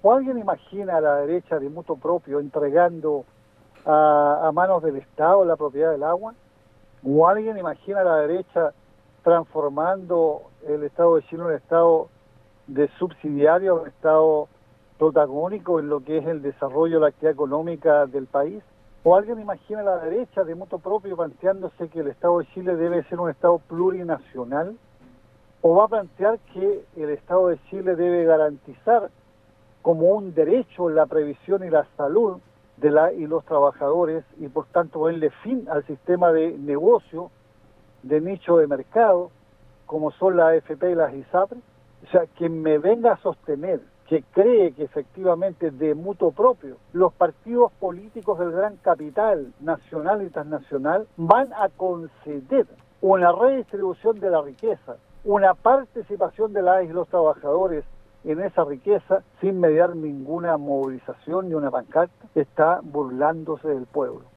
¿O alguien imagina a la derecha de mutuo propio entregando a manos del Estado la propiedad del agua? ¿O alguien imagina a la derecha transformando el Estado de Chile en un Estado de subsidiario, un Estado protagónico en lo que es el desarrollo de la actividad económica del país? ¿O alguien imagina a la derecha de mutuo propio planteándose que el Estado de Chile debe ser un Estado plurinacional? ¿O va a plantear que el Estado de Chile debe garantizar como un derecho la previsión y la salud de y los trabajadores y por tanto ponerle fin al sistema de negocio, de nicho de mercado, como son las AFP y las ISAPRE? O sea, quien me venga a sostener que cree que efectivamente de mutuo propio los partidos políticos del gran capital nacional y transnacional van a conceder una redistribución de la riqueza, una participación de las y los trabajadores en esa riqueza sin mediar ninguna movilización ni una pancarta, está burlándose del pueblo.